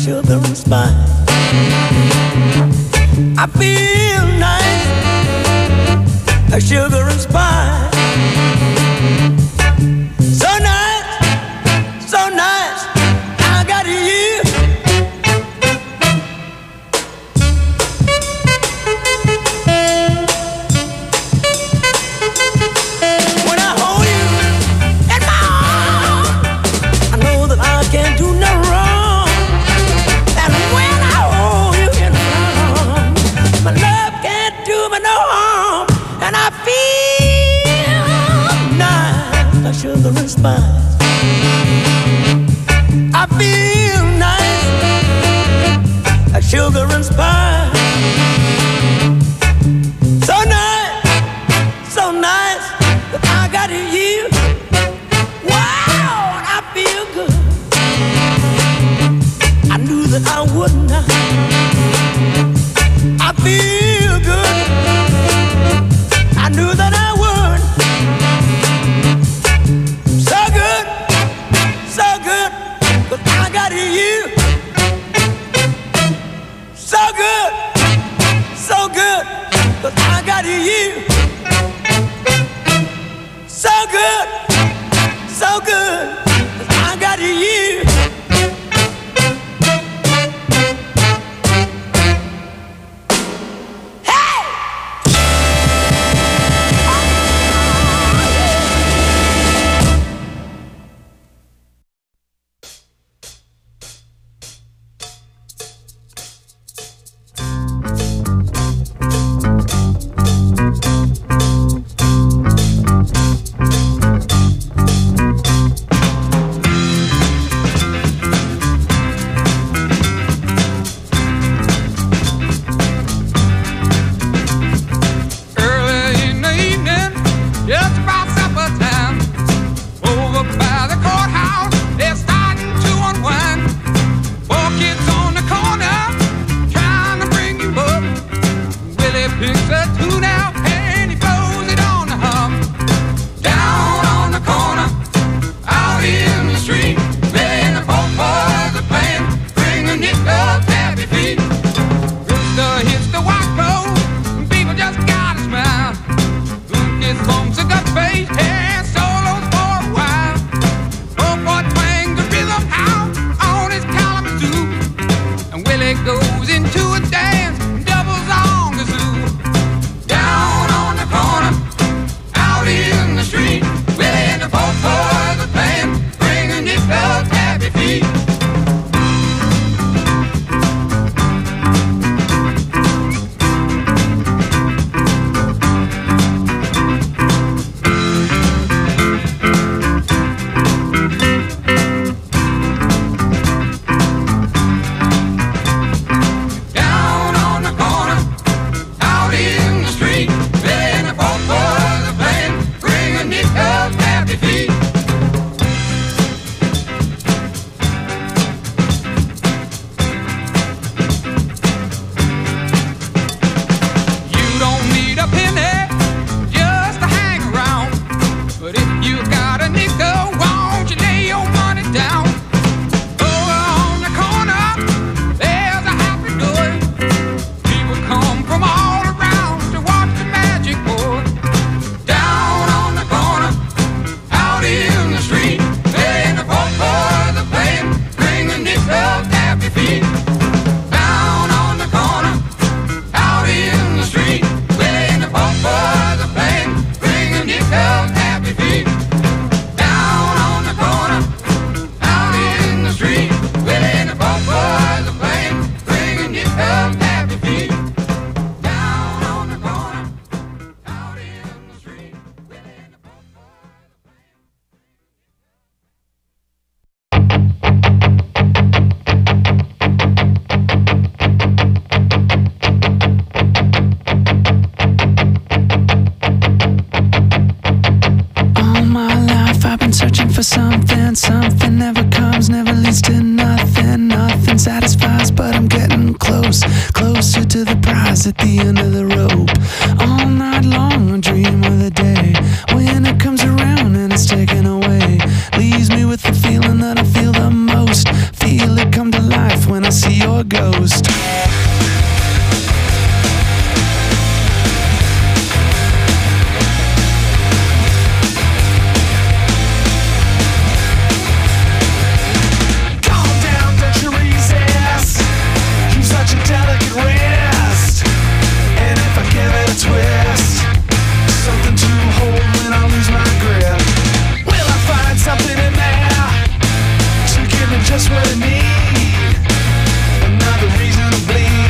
sugar and spice. I feel nice, like sugar and spice. So nice, so nice, I got you. When I hold you in my arms, I know that I can't do no wrong. And when I hold you in my arms, my love can't do me no harm. And I feel nice, like sugar and spice. I feel nice, like sugar and spice. So nice, so nice, that I got you. Wow, and I feel good. I knew that I would not. I feel good. I knew that I would. So good, so good, but I got you. So good, so good, but I got you. So good, so good, but I got you. Something never comes, never leads to nothing. Nothing satisfies, but I'm getting close, closer to the prize at the end of the rope. All night long I dream of the day when it comes around and it's taken away. Leaves me with the feeling that I feel the most. Feel it come to life when I see your ghost. Such a delicate wrist, and if I give it a twist, something to hold when I lose my grip. Will I find something in there to give me just what I need? Another reason to bleed.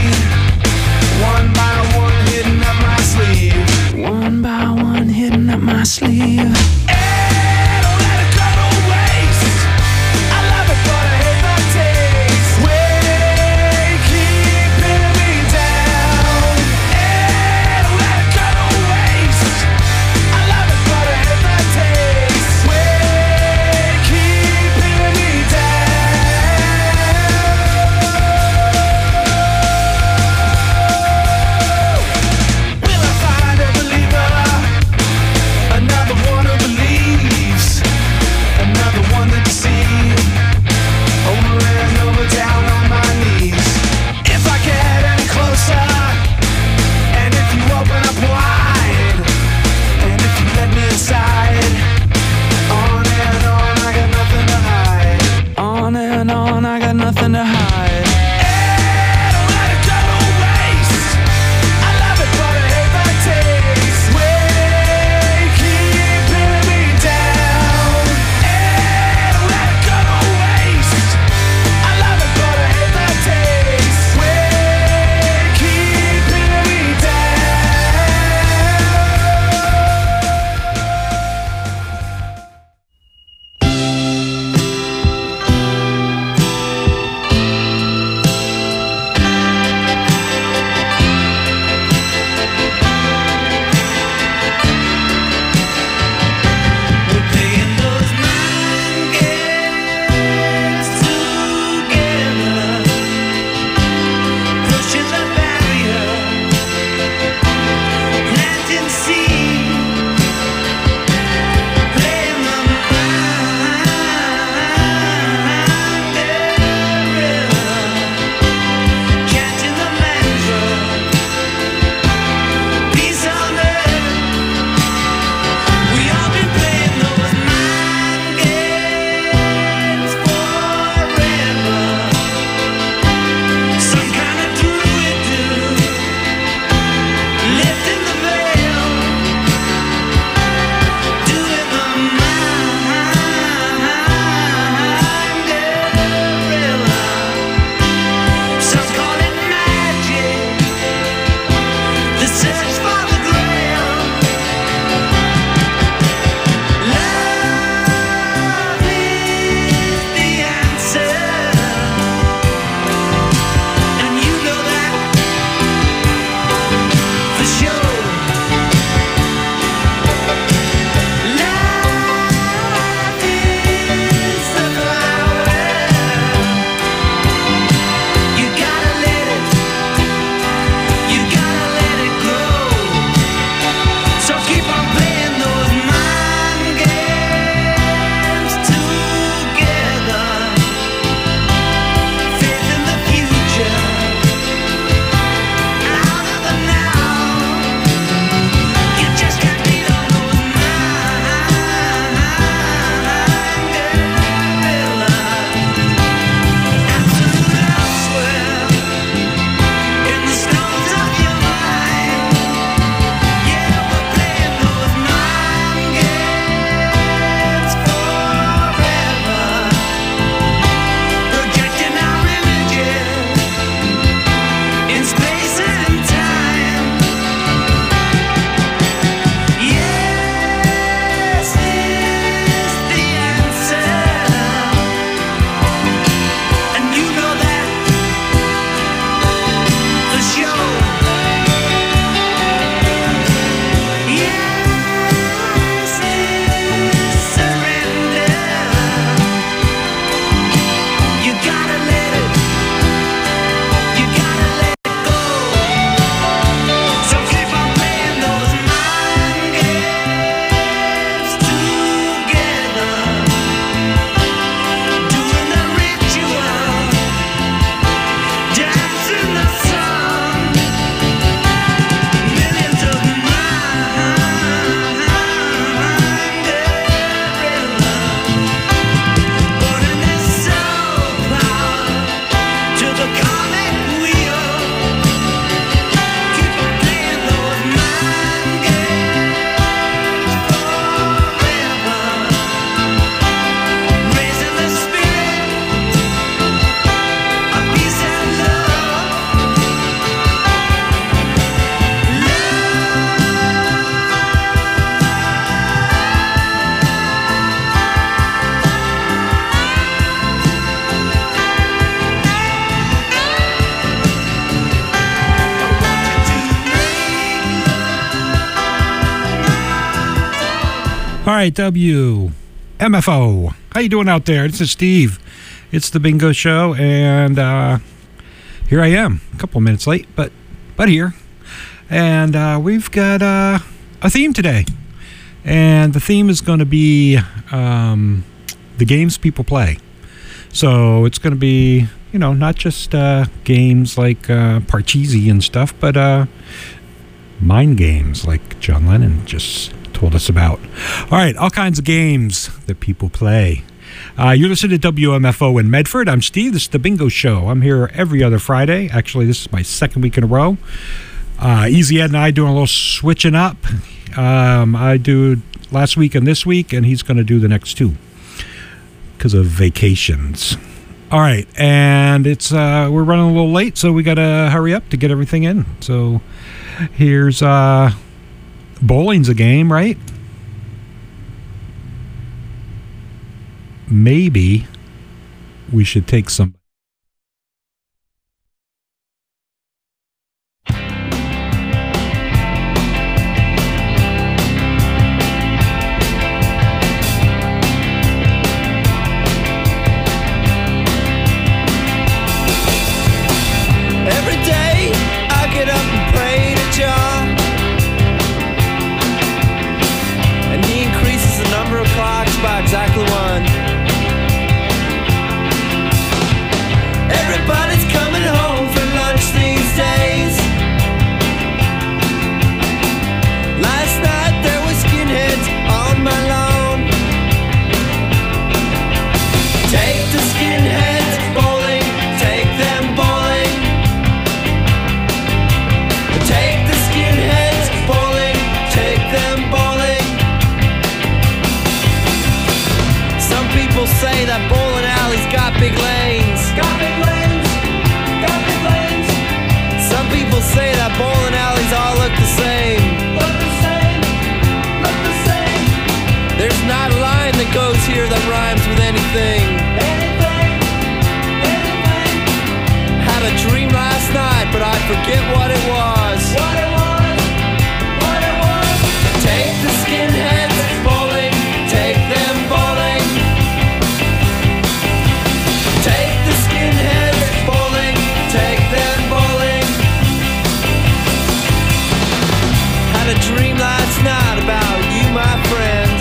All right, WMFO. How you doing out there? This is Steve. It's the Bingo Show, and here I am. A couple of minutes late, but here. And we've got a theme today. And the theme is going to be the games people play. So it's going to be, you know, not just games like Parcheesi and stuff, but mind games like John Lennon just told us about. All right, all kinds of games that people play. You're listening to WMFO in Medford. I'm Steve. This is the Bingo Show. I'm here every other Friday. Actually, this is my second week in a row. Easy Ed and I doing a little switching up. I do last week and this week, and he's going to do the next two because of vacations. All right, and it's we're running a little late, so we got to hurry up to get everything in. So here's bowling's a game, right? Maybe we should take some. Every day I get up and pray to Jah, and he increases the number of clocks by exactly one. Everybody's coming home for lunch these days. Last night there were skinheads on my lawn. Take the skinheads bowling, take them bowling. Take the skinheads bowling, take them bowling. Some people say that bowling alleys got big lanes. Got big lanes, got big lanes. Some people say that bowling alleys all look the same. Look the same, look the same. There's not a line that goes here that rhymes with anything. Anything, anything. Had a dream last night, but I forget what it was. What it was, what it was. Take the skinheads bowling, take them bowling. Take the skinheads bowling, take them bowling. Had a dream last night about you, my friend.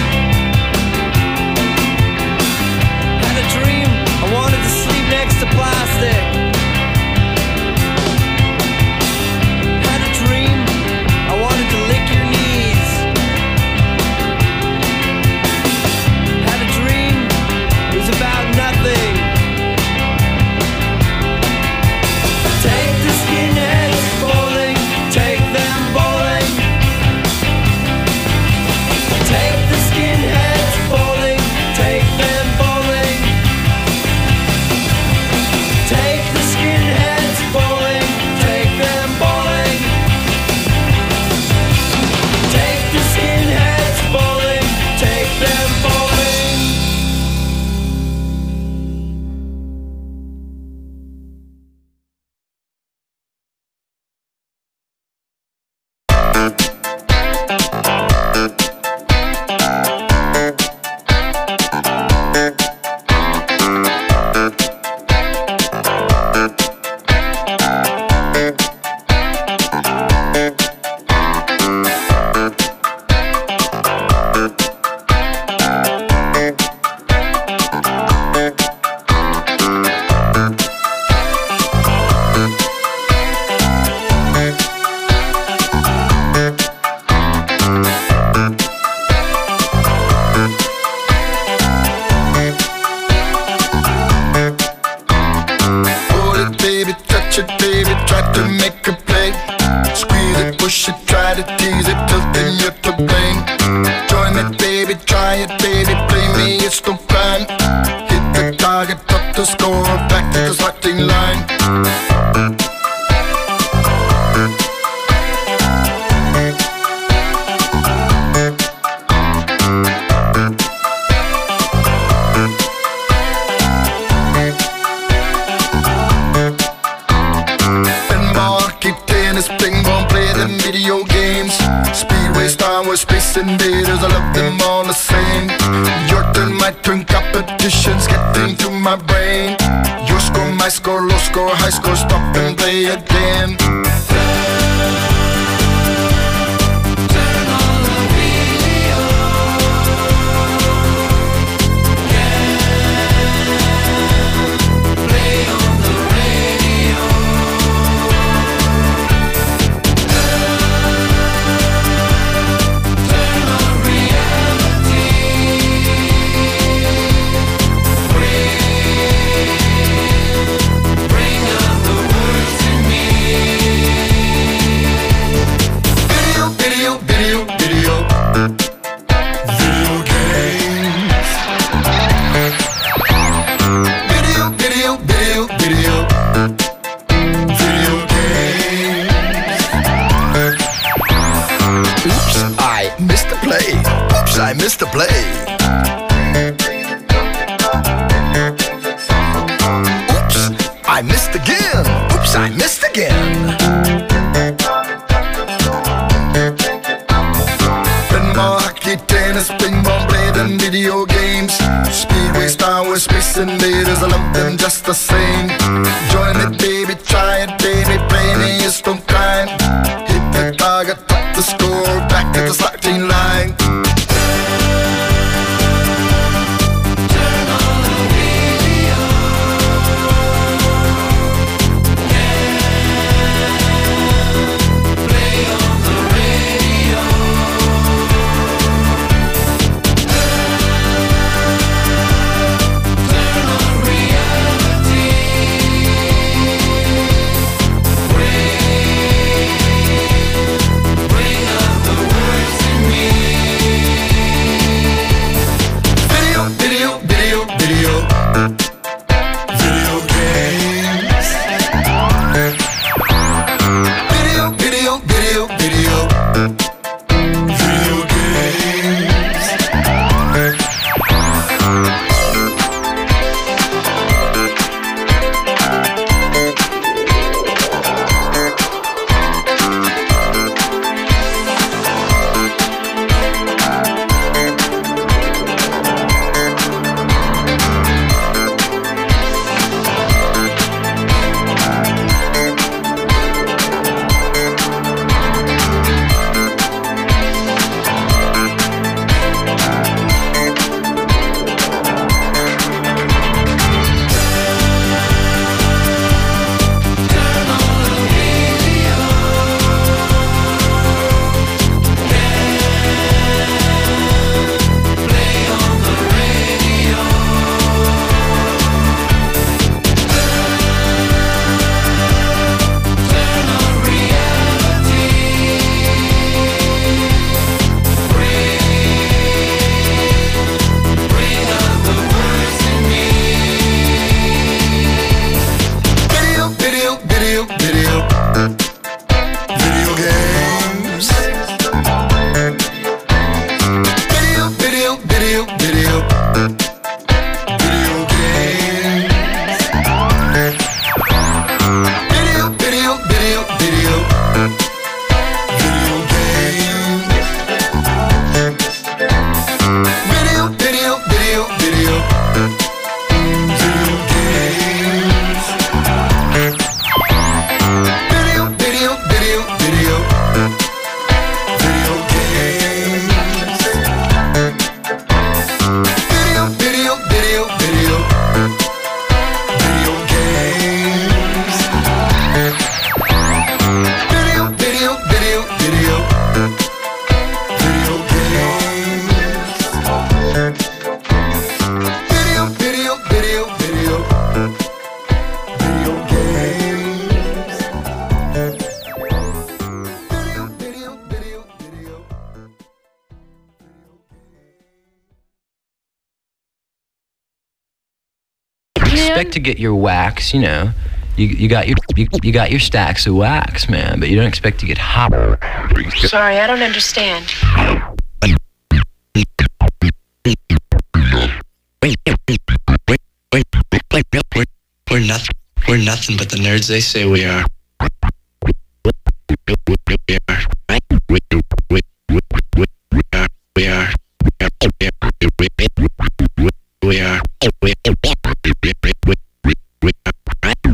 Had a dream I wanted to sleep next to plastic. Had a dream I wanted to lick your knees. Had a dream it was about nothing. Take the skinheads bowling, take them bowling. Take the skinheads bowling, take them bowling. Take the skinheads bowling, take them bowling. Take the skinheads bowling, take them bowling. Hold it, baby, touch it, baby, try to make a play. Squeeze it, push it, try to tease it, till then you're to blame. Join it, baby, try it, baby, play me, it's no crime. Hit the target, top the score, back to the starting line. Pinball, hockey, tennis, ping pong, play them video games. Speedway, Star Wars, Space Invaders, I love them all. high score, low score, high score, stop and play again. I missed the play. Oops, I missed again. Oops, I missed again. Pinball, hockey, tennis, ping pong, play them video games. Speedway, Star Wars, Space Invaders, I love them just the same. Join it, baby, try it, baby, play me, just don't climb. Hit the target, top the score, back at the starting line. Expect to get your wax, you know. You got your stacks of wax, man, but you don't expect to get hot. Sorry, I don't understand. We're nothing but the nerds they say we are. We are.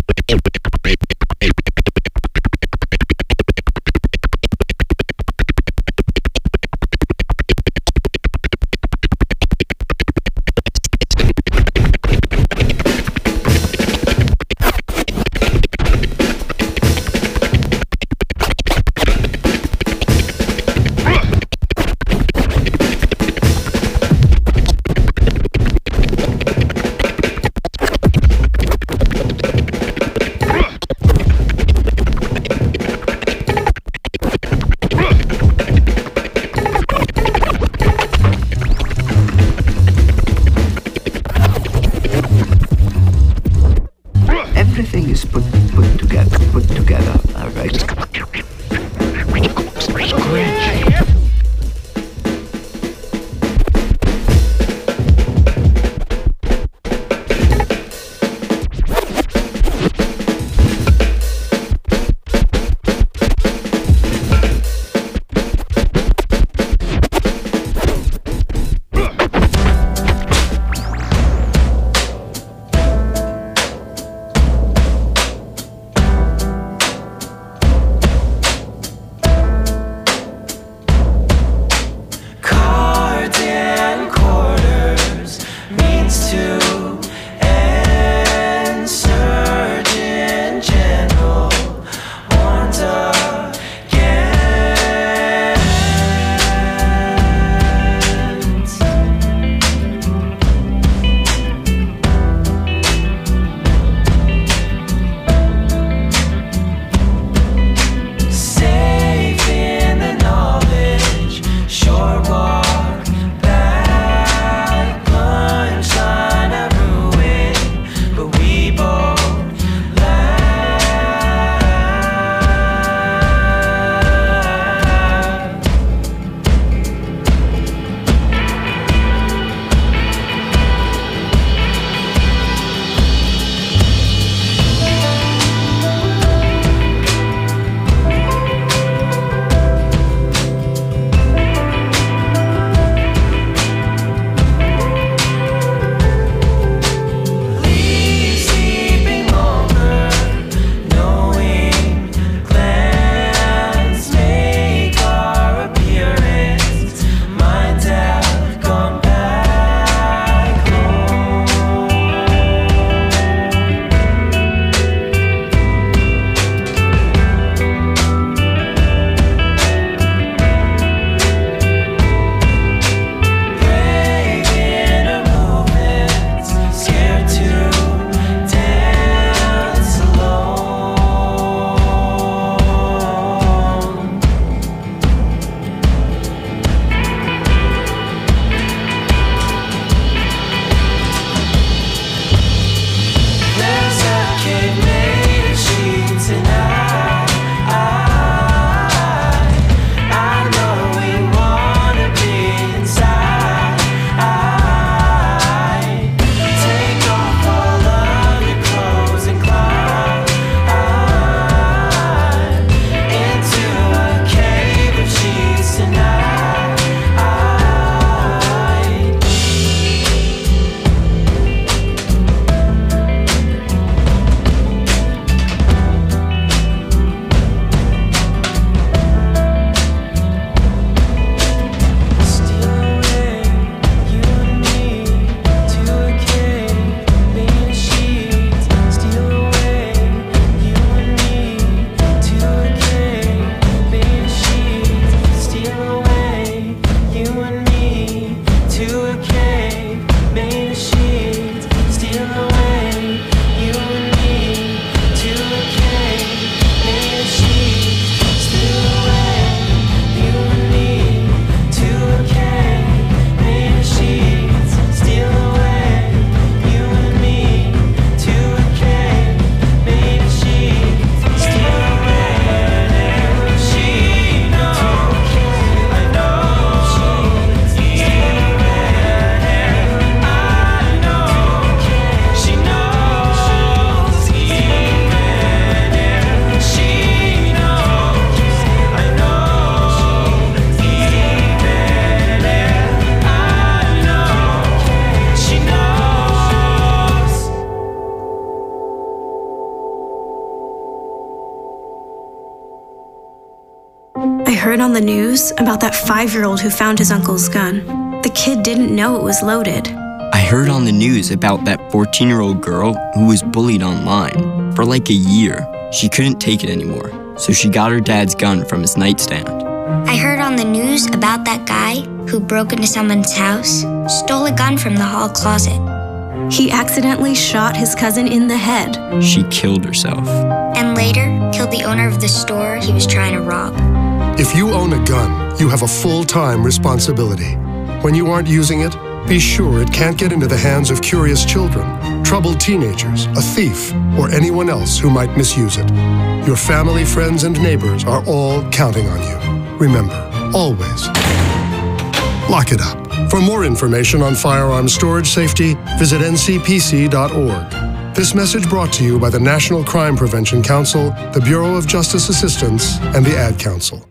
heard on the news about that 5-year-old who found his uncle's gun. The kid didn't know it was loaded. I heard on the news about that 14-year-old girl who was bullied online for like a year. She couldn't take it anymore, so she got her dad's gun from his nightstand. I heard on the news about that guy who broke into someone's house, stole a gun from the hall closet. He accidentally shot his cousin in the head. She killed herself. And later, killed the owner of the store he was trying to rob. If you own a gun, you have a full-time responsibility. When you aren't using it, be sure it can't get into the hands of curious children, troubled teenagers, a thief, or anyone else who might misuse it. Your family, friends, and neighbors are all counting on you. Remember, always, lock it up. For more information on firearms storage safety, visit ncpc.org. This message brought to you by the National Crime Prevention Council, the Bureau of Justice Assistance, and the Ad Council.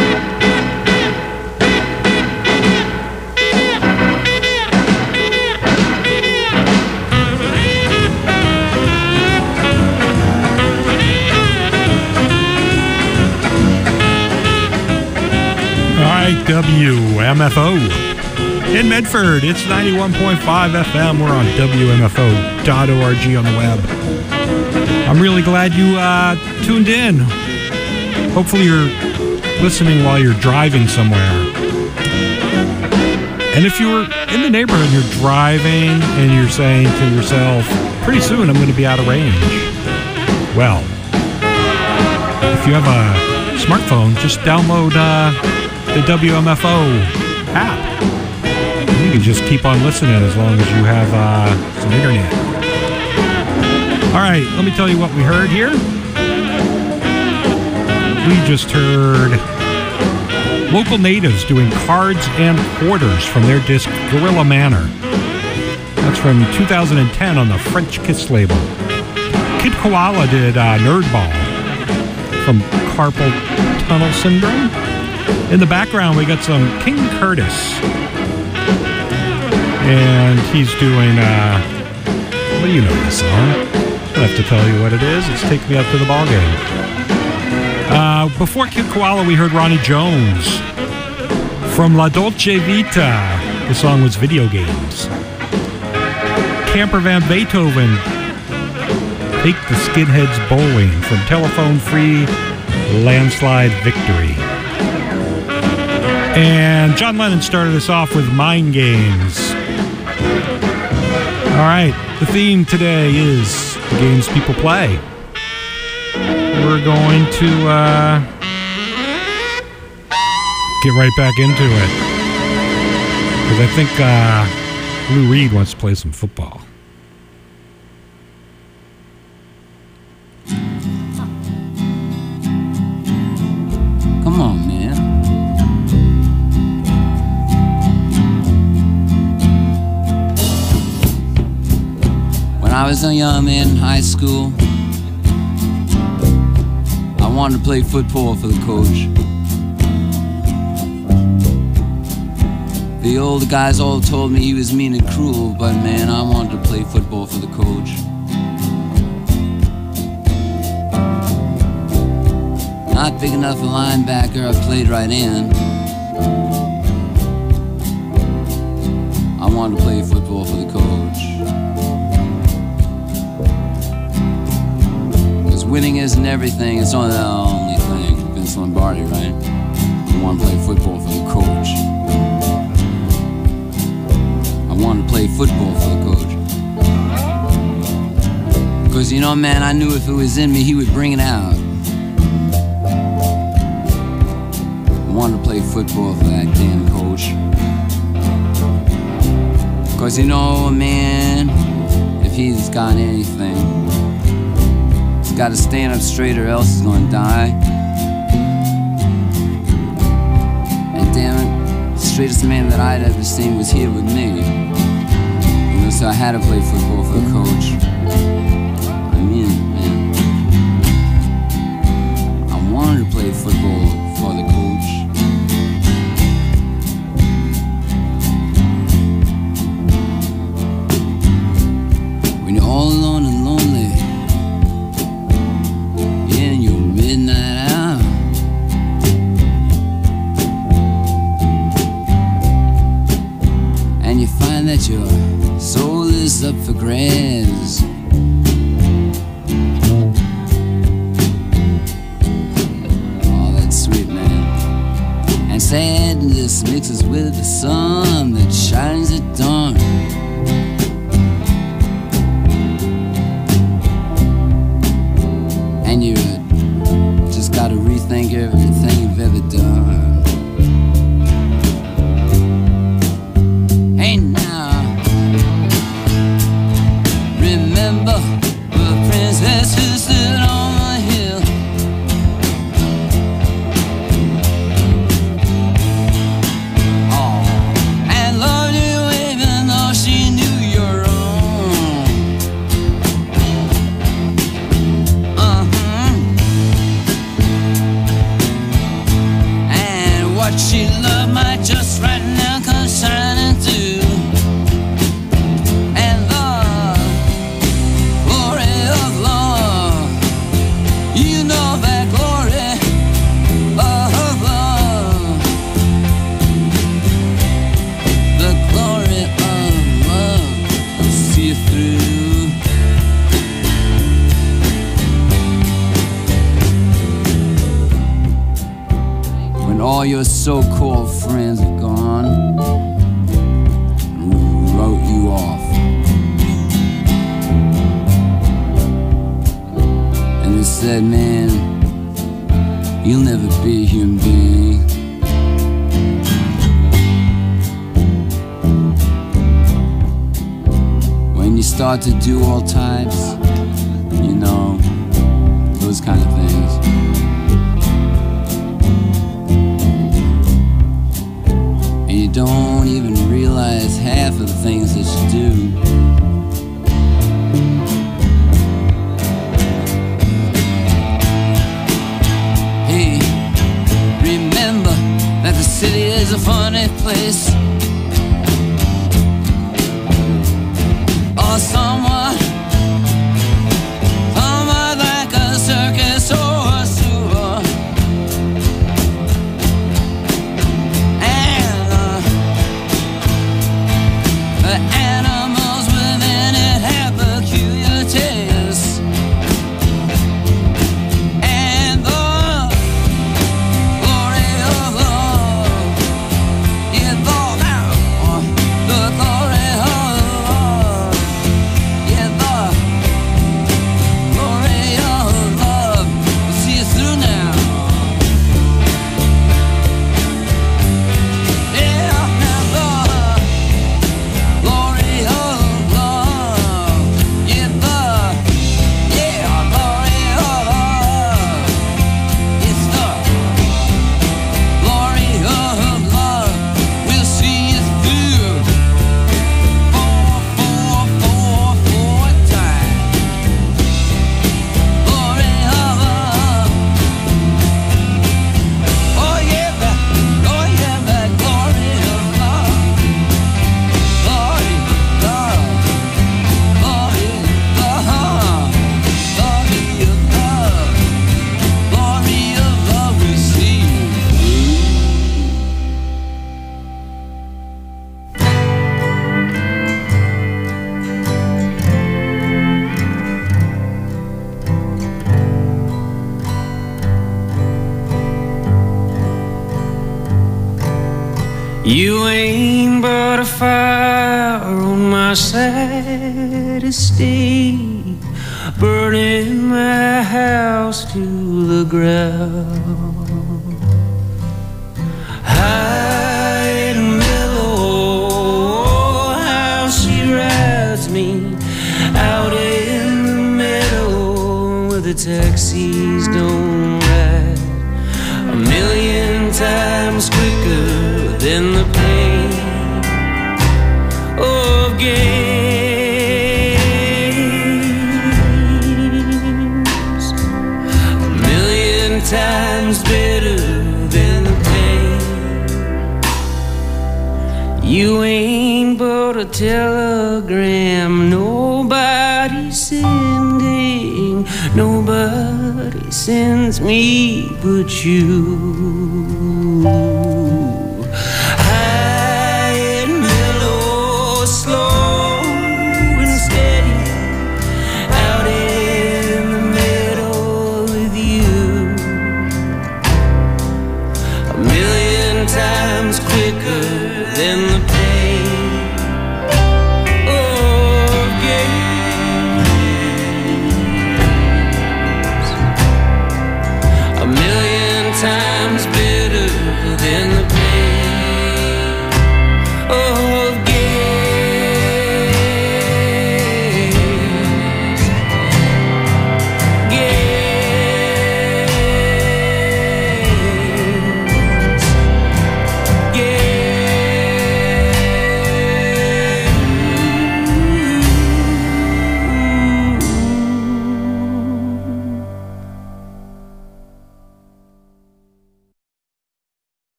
WMFO in Medford. It's 91.5 FM. We're on WMFO.org on the web. I'm really glad you tuned in. Hopefully you're listening while you're driving somewhere. And if you're in the neighborhood and you're driving and you're saying to yourself, pretty soon I'm going to be out of range. Well, if you have a smartphone, just download the WMFO app. You can just keep on listening as long as you have some internet. All right, let me tell you what we heard here. We just heard local natives doing cards and quarters from their disc Gorilla Manor. That's from 2010 on the French Kiss label. Kid Koala did Nerdball from Carpal Tunnel Syndrome. In the background, we got some King Curtis. And he's doing, what do you know this song? I don't have to tell you what it is. It's Take Me Up to the Ball Game. Before Kid Koala, we heard Ronnie Jones from La Dolce Vita. The song was Video Games. Camper Van Beethoven, Take the Skinheads Bowling from Telephone Free Landslide Victory. And John Lennon started us off with Mind Games. All right, the theme today is the games people play. We're going to get right back into it. Because I think Lou Reed wants to play some football. Come on, man. When I was a young man in high school, I wanted to play football for the coach. The older guys all told me he was mean and cruel, but man, I wanted to play football for the coach. Not big enough a linebacker, I played right in. I wanted to play football for the coach. Because winning isn't everything, it's only the only thing. Vince Lombardi, right? I want to play football for the coach. I want to play football for the coach. Because, you know, man, I knew if it was in me, he would bring it out. I wanted to play football for that damn coach. Because, you know, man, if he's got anything, he's got to stand up straight or else he's going to die. And damn it, the straightest man that I'd ever seen was here with me. So I had to play football for the coach. I mean, man, I wanted to play football for the coach. When you're all alone and lonely, in your midnight hour, sadness mixes with the sun that shines at dawn. And you just gotta rethink everything you've ever done. Hey now, remember the princess who stood on the hill. Oh, and loved you even though she knew you're wrong. And what she loved might just right now come shining through. And the glory of love, you know that glory of love, the glory of love will see you through. When all your so-called friends are gone, wrote you off. And they said, man, you'll never be a human being. When you start to do all types, you know, those kind of things. And you don't even realize half of the things that you do. Hey, remember that the city is a funny place. Or somewhat like a circus or a sewer. And the animals within it have peculiar tastes. And the glory of love is all now. The glory of love is the glory of love. We'll see you through now. Yeah, now the glory of love. Yeah, glory of love. It's the glory of love. We'll see you through. Four times. Glory of love. Oh yeah, that glory of love. Glory of love. Glory of love. Glory of love. Glory of love. We see you You ain't but a fire on my saddest day, burning my house to the ground. High and mellow, how she rides me out in the meadow where the taxis don't ride. A million times quicker than the pain of games. A million times better than the pain. You ain't but a telegram, nobody sending, nobody sends me but you.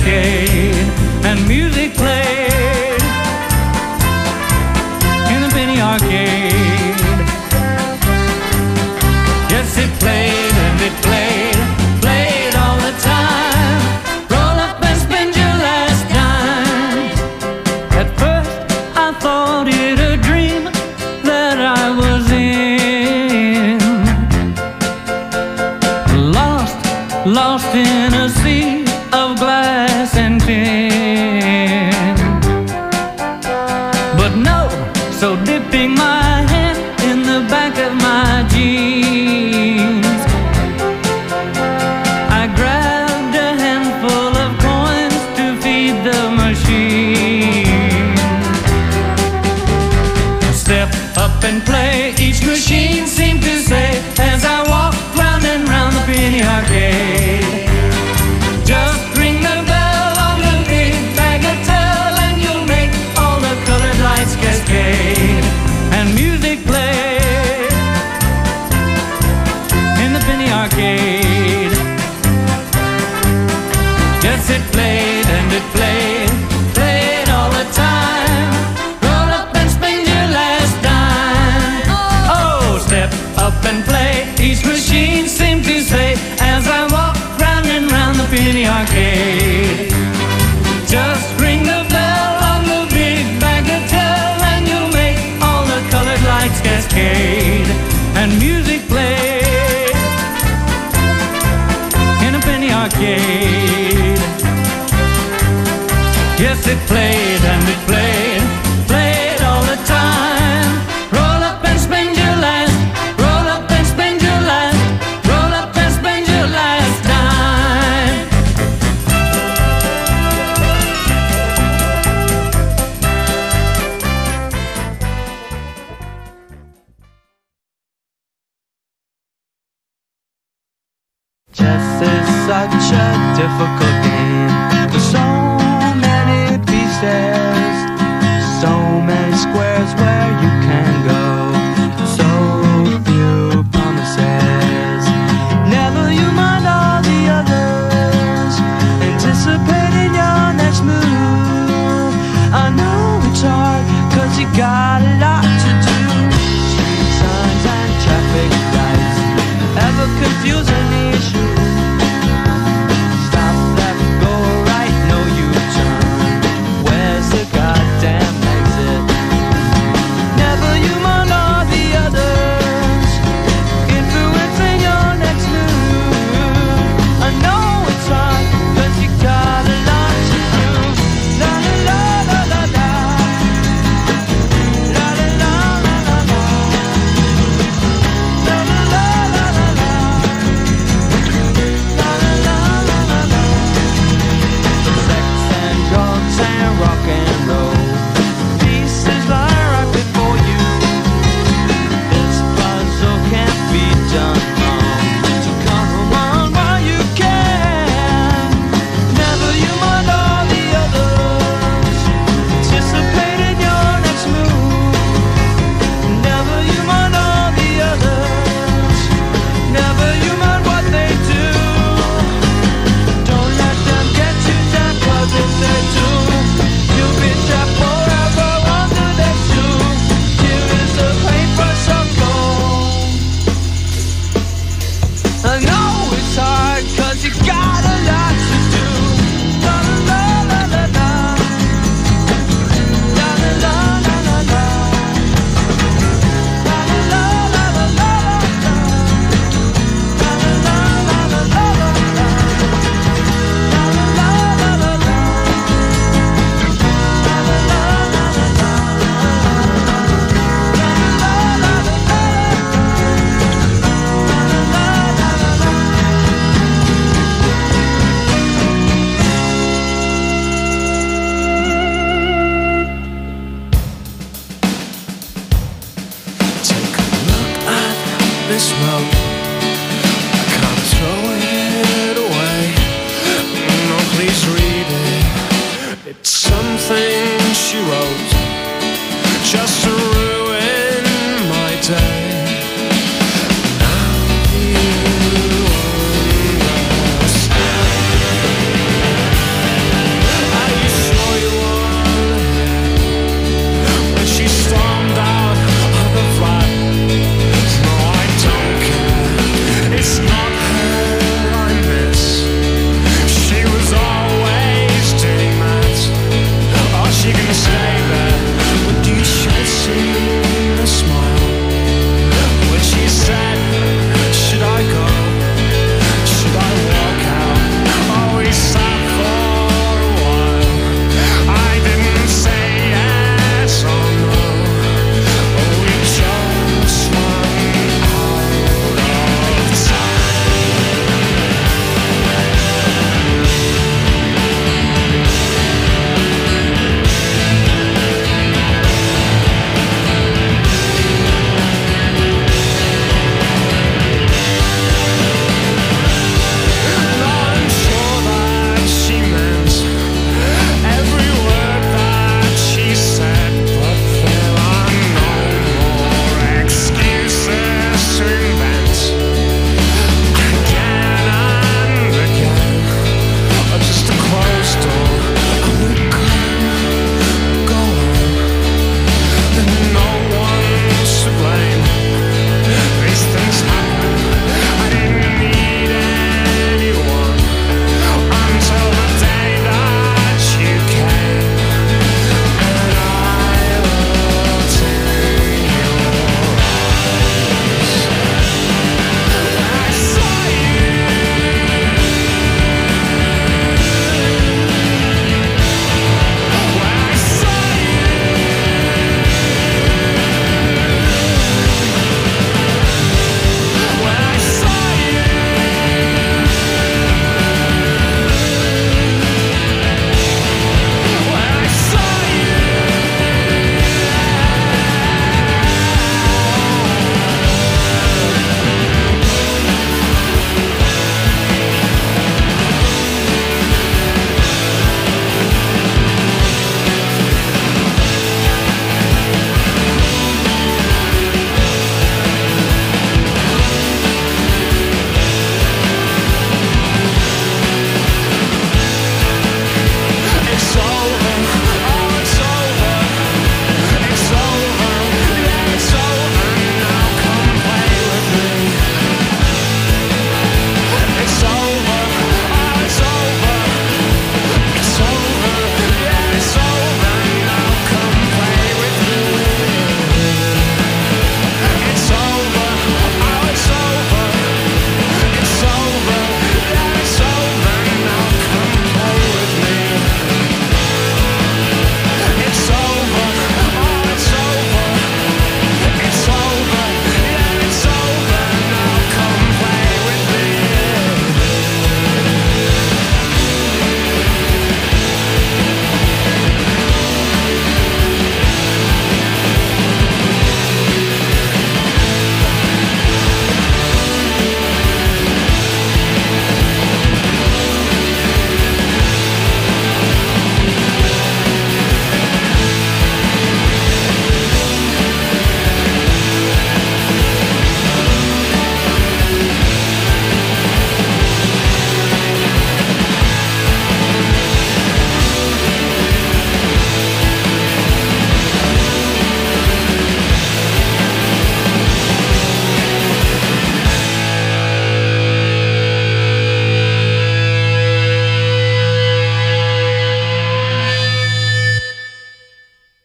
cascade, and music played in the penny arcade. Yes, it played and it played, played all the time. Roll up and spend your last dime. At first I thought it a dream that I was in, lost in a sea of glass and tin. But no, so dipping my hand in the back of my jeans, I grabbed a handful of coins to feed the machine. Step up and play, each machine seemed to say as I walked round and round the penny arcade. Just ring the bell on the big bagatelle and you'll make all the colored lights cascade, and music played in the penny arcade. Yes, it played and it played, played all the time. Roll up and spend your last dime. Oh, step up and play, each machine seemed to say as I walked round and round the penny arcade. Just ring the bell on the big bagatelle and you'll make all the colored lights cascade, and music played in a penny arcade. Yes, it played and it played, played all the time. Roll up and spend your last, roll up and spend your last, roll up and spend your last dime. Chess is such a difficult game. There's so many pieces, so many squares where you can go, so few promises. Never you mind all the others, anticipating your next move. I know it's hard, cause you got a lot to do. Street signs and traffic lights, ever confusing the issue. Stop, left, go right, no U-turn. Where's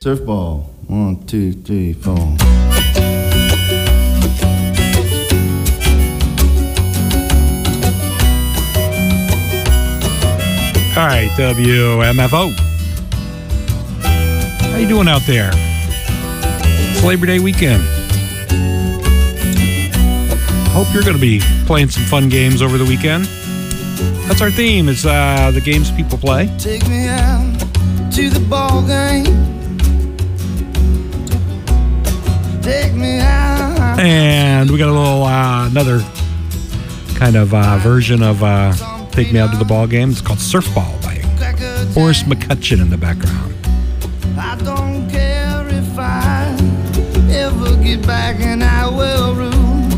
Surf ball. 1, 2, 3, 4. All right, WMFO. How you doing out there? It's Labor Day weekend. Hope you're going to be playing some fun games over the weekend. That's our theme, is the games people play. Take me out to the ball game. Take me out. And we got a little, another kind of version of Take Me Out to the Ball Game. It's called Surf Ball by Horace McCutcheon in the background. I don't care if I ever get back, and I will rule.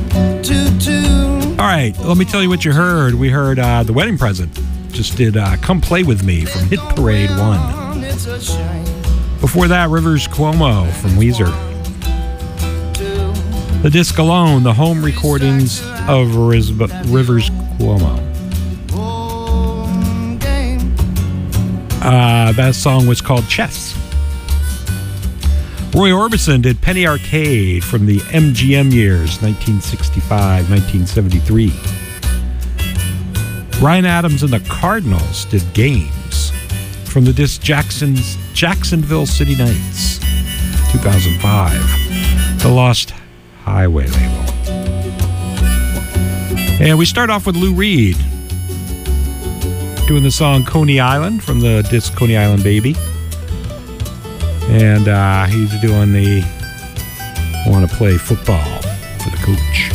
All right, let me tell you what you heard. We heard The Wedding Present just did Come Play With Me from Hit Parade 1. Before that, Rivers Cuomo from Weezer. The Disc Alone, the home recordings of Rivers Cuomo. That song was called Chess. Roy Orbison did Penny Arcade from the MGM years, 1965, 1973. Ryan Adams and the Cardinals did Games from the disc Jacksonville City Nights, 2005, the Lost Highway label. And we start off with Lou Reed doing the song Coney Island from the disc Coney Island Baby. And he's doing the Want to Play Football for the Coach.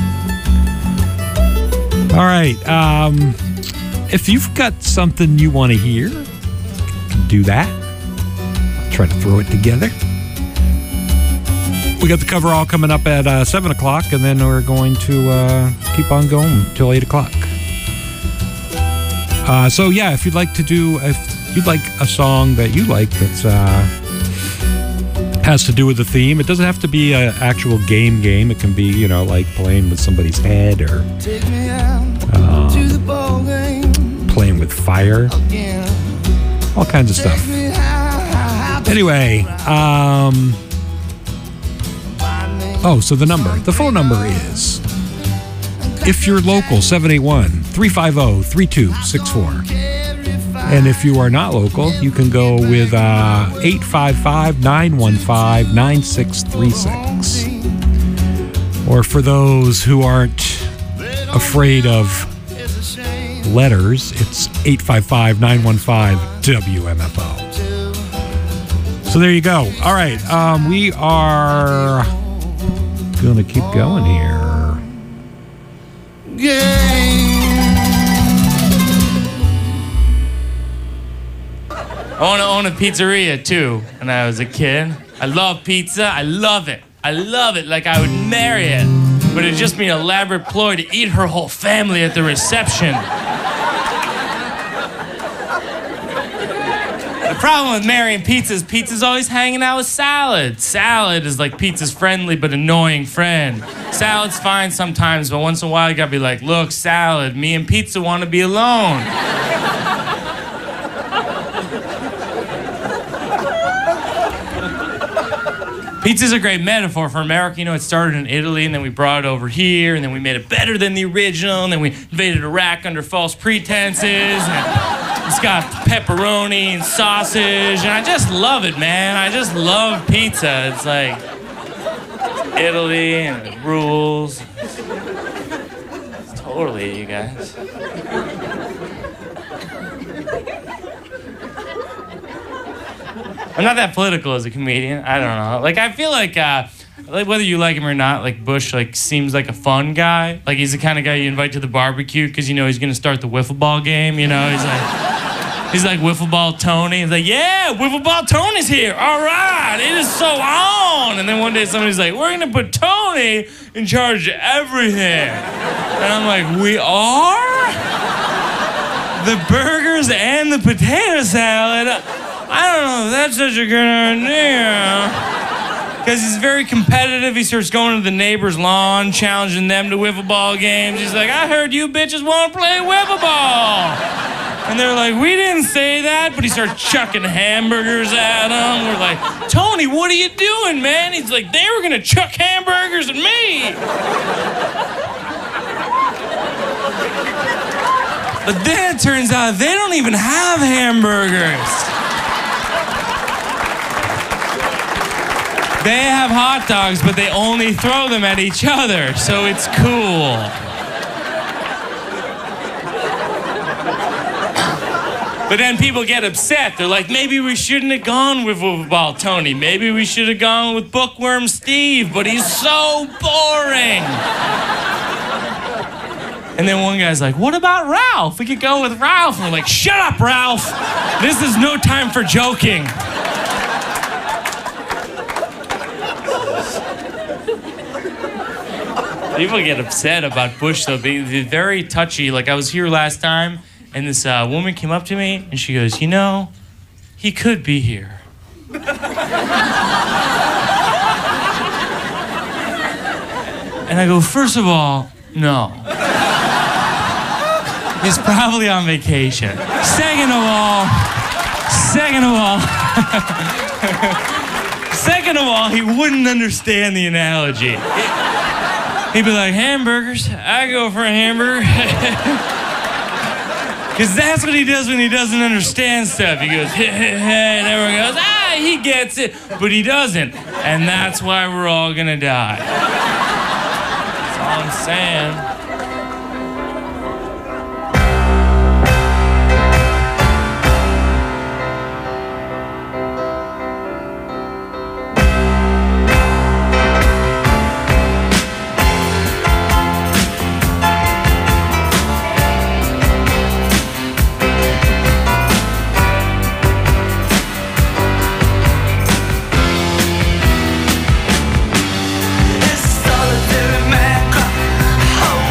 All right. If you've got something you want to hear, you can do that. I'll try to throw it together. We got the cover all coming up at 7 o'clock, and then we're going to keep on going until 8 o'clock. So, yeah, if you'd like a song that you like that's has to do with the theme. It doesn't have to be an actual game. It can be, like playing with somebody's head or playing with fire. All kinds of stuff. Anyway, so the phone number is, if you're local, 781-350-3264. And if you are not local, you can go with 855-915-9636. Or for those who aren't afraid of letters, it's 855-915-WMFO. So there you go. All right, we are going to keep going here. I want to own a pizzeria, too, when I was a kid. I love pizza. I love it. I love it like I would marry it. But it'd just be an elaborate ploy to eat her whole family at the reception. The problem with marrying pizza is pizza's always hanging out with salad. Salad is like pizza's friendly but annoying friend. Salad's fine sometimes, but once in a while you gotta be like, look, salad, me and pizza want to be alone. Pizza's a great metaphor for America. It started in Italy, and then we brought it over here, and then we made it better than the original, and then we invaded Iraq under false pretenses, and it's got pepperoni and sausage, and I just love it, man. I just love pizza. It's like Italy, and it rules. Totally, you guys. I'm not that political as a comedian. I don't know. Like, I feel like whether you like him or not, like Bush, like seems like a fun guy. Like he's the kind of guy you invite to the barbecue because he's gonna start the wiffle ball game. He's like wiffle ball Tony. He's like, yeah, wiffle ball Tony's here. All right, it is so on. And then one day somebody's like, we're gonna put Tony in charge of everything. And I'm like, we are? The burgers and the potato salad. I don't know if that's such a good idea. Because he's very competitive. He starts going to the neighbor's lawn, challenging them to wiffle ball games. He's like, I heard you bitches want to play wiffle ball. And they're like, we didn't say that. But he starts chucking hamburgers at them. We're like, Tony, what are you doing, man? He's like, they were going to chuck hamburgers at me. But then it turns out they don't even have hamburgers. They have hot dogs, but they only throw them at each other, so it's cool. But then people get upset. They're like, maybe we shouldn't have gone with wiffle ball Tony. Maybe we should have gone with Bookworm Steve, but he's so boring. And then one guy's like, what about Ralph? We could go with Ralph. And we're like, shut up, Ralph. This is no time for joking. People get upset about Bush, though. They're very touchy. Like, I was here last time, and this woman came up to me, and she goes, you know, he could be here. And I go, first of all, no. He's probably on vacation. Second of all, he wouldn't understand the analogy. He'd be like, hamburgers, I go for a hamburger. Because that's what he does when he doesn't understand stuff. He goes, and everyone goes, he gets it. But he doesn't. And that's why we're all gonna die. That's all I'm saying. Solitary man, oh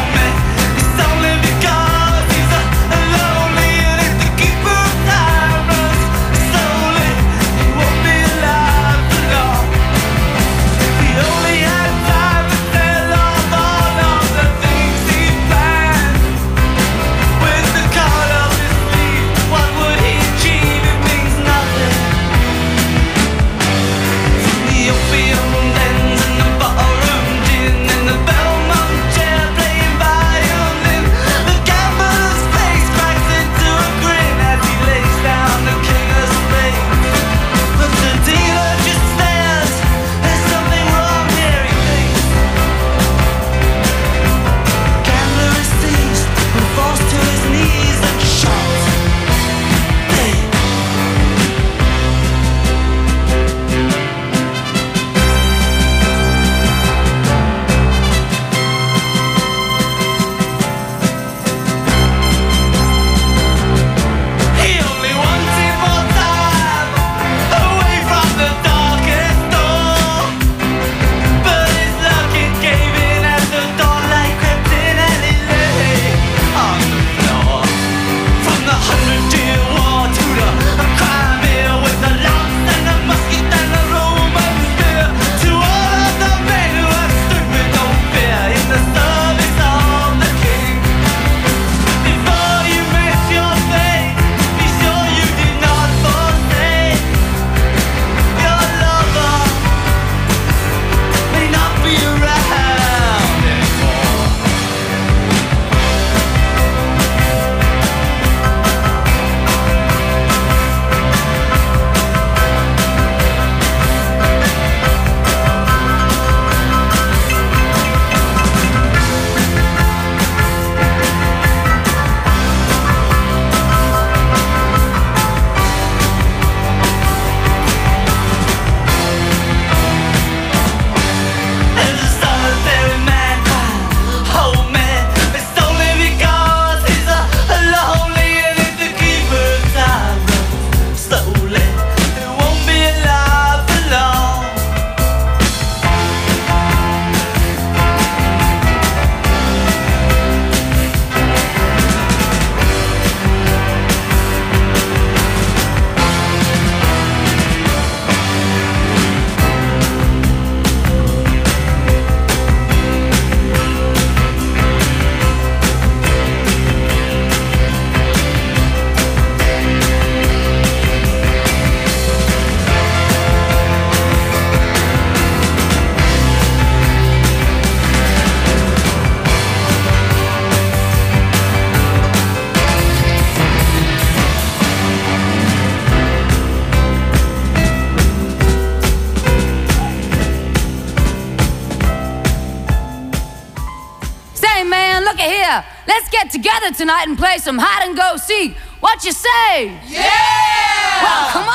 Let's get together tonight and play some hide and go seek. What you say? Yeah! Well, come